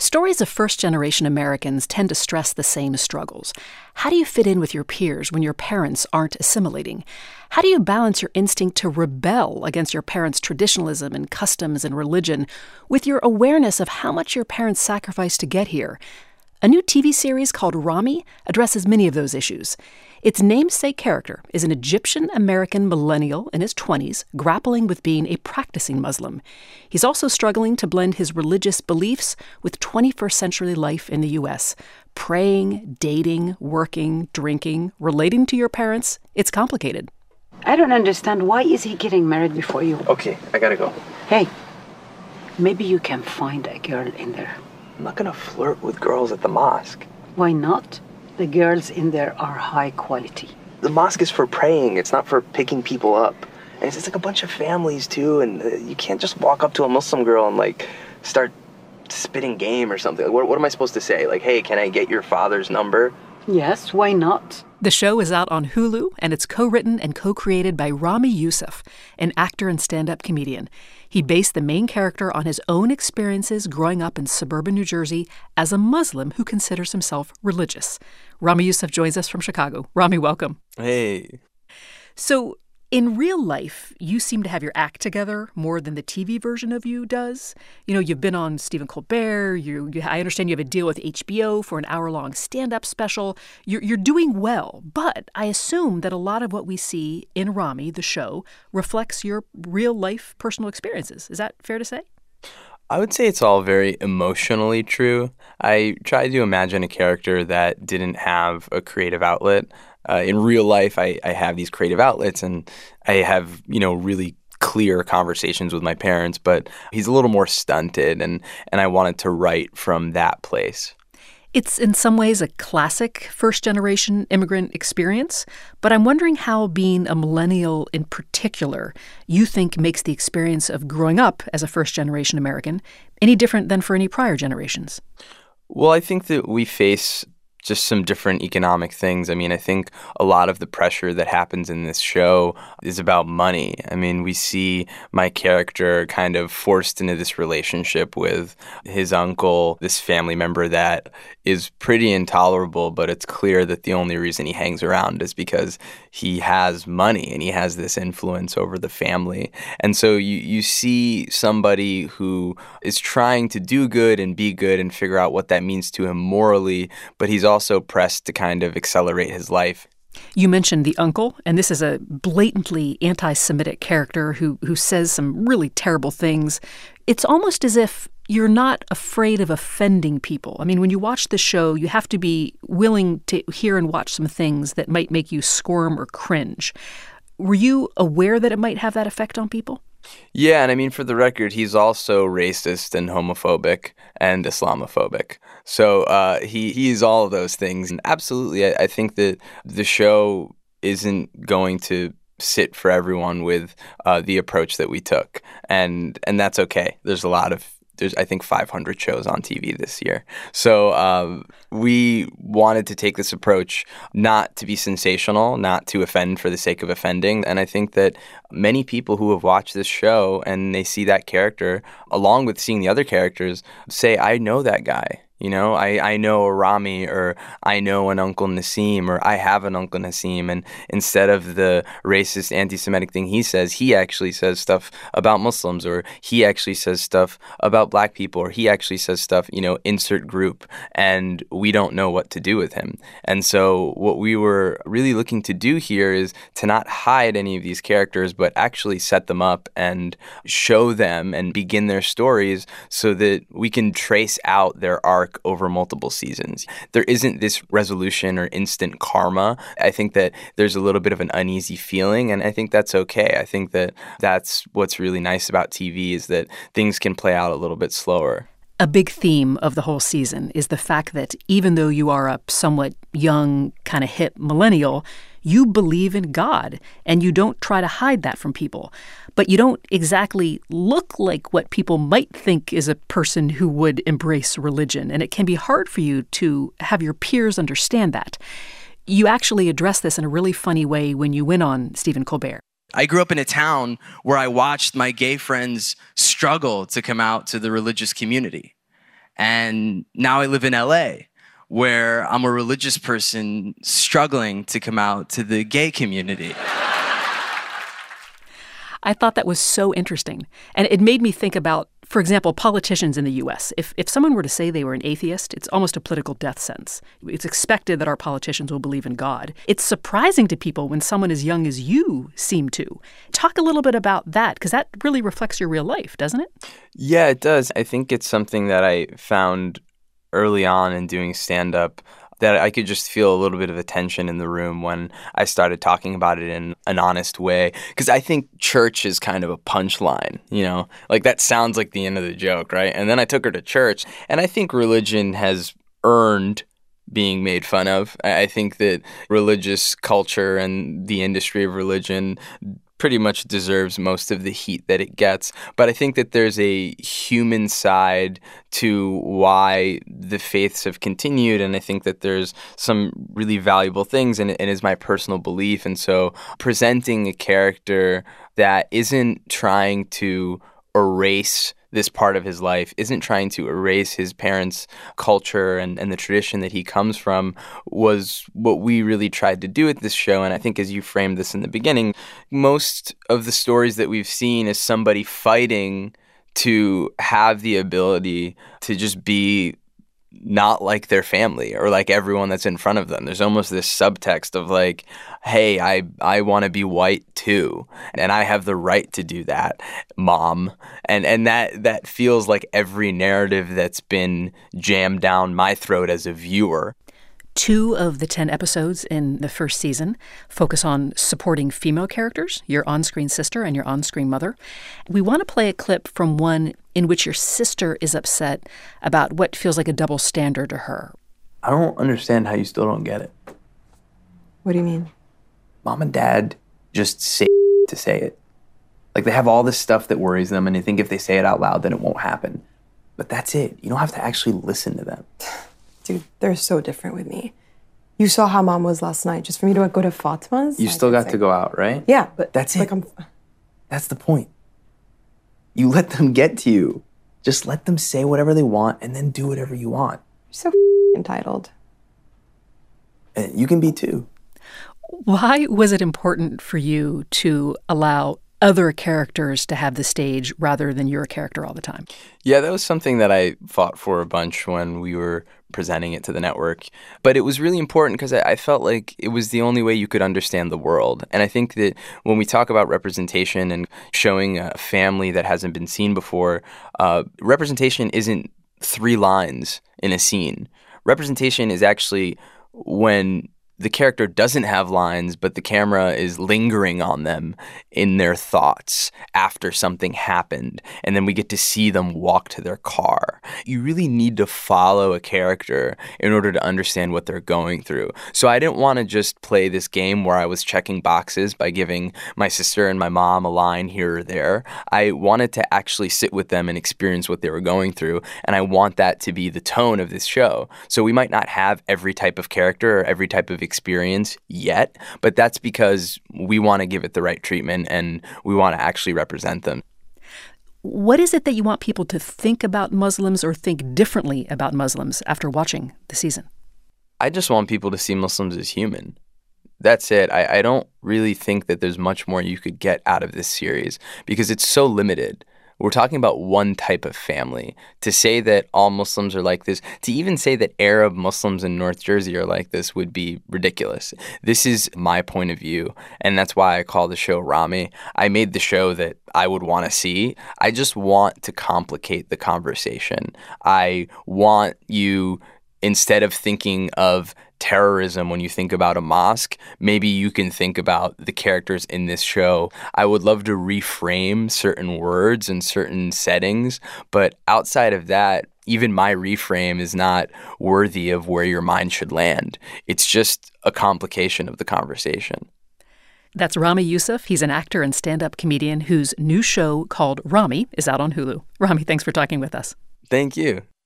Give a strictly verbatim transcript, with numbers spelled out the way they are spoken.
Stories of first-generation Americans tend to stress the same struggles. How do you fit in with your peers when your parents aren't assimilating? How do you balance your instinct to rebel against your parents' traditionalism and customs and religion with your awareness of how much your parents sacrificed to get here? A new T V series called Ramy addresses many of those issues. Its namesake character is an Egyptian-American millennial in his twenties grappling with being a practicing Muslim. He's also struggling to blend his religious beliefs with twenty-first century life in the U S. Praying, dating, working, drinking, relating to your parents, it's complicated. I don't understand. Why is he getting married before you? Okay, I gotta go. Hey, maybe you can find a girl in there. I'm not gonna flirt with girls at the mosque. Why not? The girls in there are high quality. The mosque is for praying. It's not for picking people up. And it's, it's like a bunch of families, too, and uh, you can't just walk up to a Muslim girl and, like, start spitting game or something. Like, what, what am I supposed to say? Like, hey, can I get your father's number? Yes, why not? The show is out on Hulu, and it's co-written and co-created by Ramy Youssef, an actor and stand-up comedian. He based the main character on his own experiences growing up in suburban New Jersey as a Muslim who considers himself religious. Ramy Youssef joins us from Chicago. Ramy, welcome. Hey. So, in real life, you seem to have your act together more than the T V version of you does. You know, you've been on Stephen Colbert. You, you I understand you have a deal with H B O for an hour-long stand-up special. You're, you're doing well, but I assume that a lot of what we see in Ramy, the show, reflects your real-life personal experiences. Is that fair to say? I would say it's all very emotionally true. I tried to imagine a character that didn't have a creative outlet. Uh, in real life, I, I have these creative outlets, and I have, you know, really clear conversations with my parents, but he's a little more stunted, and, and I wanted to write from that place. It's in some ways a classic first-generation immigrant experience, but I'm wondering how being a millennial in particular you think makes the experience of growing up as a first-generation American any different than for any prior generations. Well, I think that we face just some different economic things. I mean, I think a lot of the pressure that happens in this show is about money. I mean, we see my character kind of forced into this relationship with his uncle, this family member that is pretty intolerable, but it's clear that the only reason he hangs around is because he has money and he has this influence over the family. And so you, you see somebody who is trying to do good and be good and figure out what that means to him morally, but he's also pressed to kind of accelerate his life. You mentioned the uncle, and this is a blatantly anti-Semitic character who who says some really terrible things. It's almost as if you're not afraid of offending people. I mean, when you watch the show, you have to be willing to hear and watch some things that might make you squirm or cringe. Were you aware that it might have that effect on people? Yeah, and I mean, for the record, he's also racist and homophobic and Islamophobic. So uh, he he's all of those things. And absolutely, I, I think that the show isn't going to sit for everyone with uh, the approach that we took, and and that's okay. There's a lot of There's, I think, five hundred shows on T V this year. So um, we wanted to take this approach not to be sensational, not to offend for the sake of offending. And I think that many people who have watched this show and they see that character, along with seeing the other characters, say, I know that guy. You know, I, I know a Ramy, or I know an Uncle Nassim, or I have an Uncle Nassim. And instead of the racist, anti-Semitic thing he says, he actually says stuff about Muslims, or he actually says stuff about black people, or he actually says stuff, you know, insert group, and we don't know what to do with him. And so what we were really looking to do here is to not hide any of these characters, but actually set them up and show them and begin their stories so that we can trace out their arc over multiple seasons. There isn't this resolution or instant karma. I think that there's a little bit of an uneasy feeling, and I think that's okay. I think that that's what's really nice about T V, is that things can play out a little bit slower. A big theme of the whole season is the fact that even though you are a somewhat young, kind of hip millennial, you believe in God, and you don't try to hide that from people. But you don't exactly look like what people might think is a person who would embrace religion, and it can be hard for you to have your peers understand that. You actually address this in a really funny way when you went on Stephen Colbert. I grew up in a town where I watched my gay friends struggle to come out to the religious community. And now I live in L A, where I'm a religious person struggling to come out to the gay community. I thought that was so interesting. And it made me think about, for example, politicians in the U S. If if someone were to say they were an atheist, it's almost a political death sentence. It's expected that our politicians will believe in God. It's surprising to people when someone as young as you seem to. Talk a little bit about that, because that really reflects your real life, doesn't it? Yeah, it does. I think it's something that I found early on in doing stand-up, that I could just feel a little bit of a tension in the room when I started talking about it in an honest way. Because I think church is kind of a punchline, you know? Like, that sounds like the end of the joke, right? And then I took her to church, and I think religion has earned being made fun of. I think that religious culture and the industry of religion pretty much deserves most of the heat that it gets. But I think that there's a human side to why the faiths have continued, and I think that there's some really valuable things, and it is my personal belief. And so presenting a character that isn't trying to erase this part of his life, isn't trying to erase his parents' culture and, and the tradition that he comes from, was what we really tried to do with this show. And I think, as you framed this in the beginning, most of the stories that we've seen is somebody fighting to have the ability to just be not like their family or like everyone that's in front of them. There's almost this subtext of like, hey, I, I want to be white too, and I have the right to do that, mom. And and that that feels like every narrative that's been jammed down my throat as a viewer. Two of the ten episodes in the first season focus on supporting female characters, your on-screen sister and your on-screen mother. We want to play a clip from one in which your sister is upset about what feels like a double standard to her. I don't understand how you still don't get it. What do you mean? Mom and dad just say to say it. Like, they have all this stuff that worries them, and they think if they say it out loud, then it won't happen. But that's it. You don't have to actually listen to them. Dude, they're so different with me. You saw how mom was last night. Just for me to go to Fatma's. You like, still got like, to go out, right? Yeah, but that's like it. I'm... That's the point. You let them get to you. Just let them say whatever they want and then do whatever you want. You're so entitled. And you can be too. Why was it important for you to allow other characters to have the stage rather than your character all the time? Yeah, that was something that I fought for a bunch when we were presenting it to the network. But it was really important because I, I felt like it was the only way you could understand the world. And I think that when we talk about representation and showing a family that hasn't been seen before, uh, representation isn't three lines in a scene. Representation is actually when the character doesn't have lines, but the camera is lingering on them in their thoughts after something happened. And then we get to see them walk to their car. You really need to follow a character in order to understand what they're going through. So I didn't want to just play this game where I was checking boxes by giving my sister and my mom a line here or there. I wanted to actually sit with them and experience what they were going through. And I want that to be the tone of this show. So we might not have every type of character or every type of experience yet, but that's because we want to give it the right treatment and we want to actually represent them. What is it that you want people to think about Muslims or think differently about Muslims after watching the season? I just want people to see Muslims as human. That's it. I, I don't really think that there's much more you could get out of this series because it's so limited. We're talking about one type of family. To say that all Muslims are like this, to even say that Arab Muslims in North Jersey are like this would be ridiculous. This is my point of view, and that's why I call the show Ramy. I made the show that I would want to see. I just want to complicate the conversation. I want you, instead of thinking of terrorism when you think about a mosque, maybe you can think about the characters in this show. I would love to reframe certain words and certain settings, but outside of that, even my reframe is not worthy of where your mind should land. It's just a complication of the conversation. That's Ramy Youssef. He's an actor and stand-up comedian whose new show called Ramy is out on Hulu. Ramy, thanks for talking with us. Thank you.